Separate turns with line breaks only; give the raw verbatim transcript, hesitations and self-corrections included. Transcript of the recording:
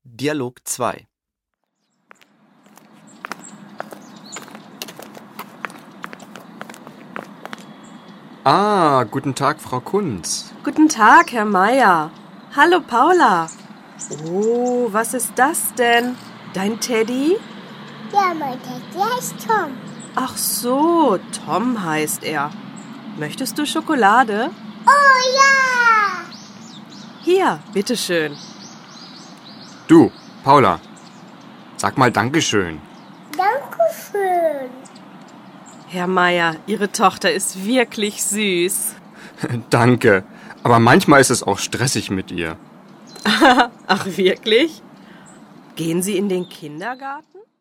Dialog zwei.
Ah, guten Tag, Frau Kunz.
Guten Tag, Herr Meier. Hallo, Paula. Oh, was ist das denn? Dein Teddy?
Ja, mein Teddy heißt Tom.
Ach so, Tom heißt er. Möchtest du Schokolade?
Oh ja!
Hier, bitteschön.
Du, Paula, sag mal Dankeschön.
Dankeschön.
Herr Meier, Ihre Tochter ist wirklich süß.
Danke, aber manchmal ist es auch stressig mit ihr.
Ach, wirklich? Gehen Sie in den Kindergarten?